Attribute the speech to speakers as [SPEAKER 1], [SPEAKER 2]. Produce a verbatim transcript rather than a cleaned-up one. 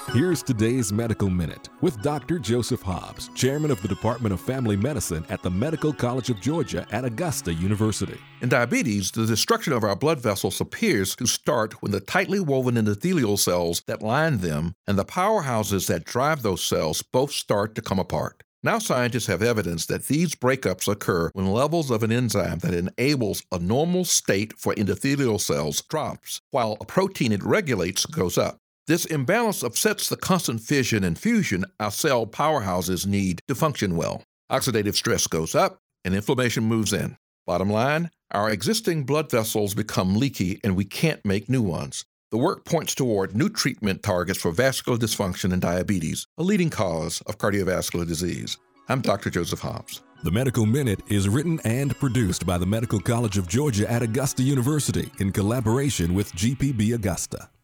[SPEAKER 1] Here's today's Medical Minute with Doctor Joseph Hobbs, Chairman of the Department of Family Medicine at the Medical College of Georgia at Augusta University.
[SPEAKER 2] In diabetes, the destruction of our blood vessels appears to start when the tightly woven endothelial cells that line them and the powerhouses that drive those cells both start to come apart. Now scientists have evidence that these breakups occur when levels of an enzyme that enables a normal state for endothelial cells drops, while a protein it regulates goes up. This imbalance upsets the constant fission and fusion our cell powerhouses need to function well. Oxidative stress goes up and inflammation moves in. Bottom line, our existing blood vessels become leaky and we can't make new ones. The work points toward new treatment targets for vascular dysfunction and diabetes, a leading cause of cardiovascular disease. I'm Doctor Joseph Hobbs.
[SPEAKER 1] The Medical Minute is written and produced by the Medical College of Georgia at Augusta University in collaboration with G P B Augusta.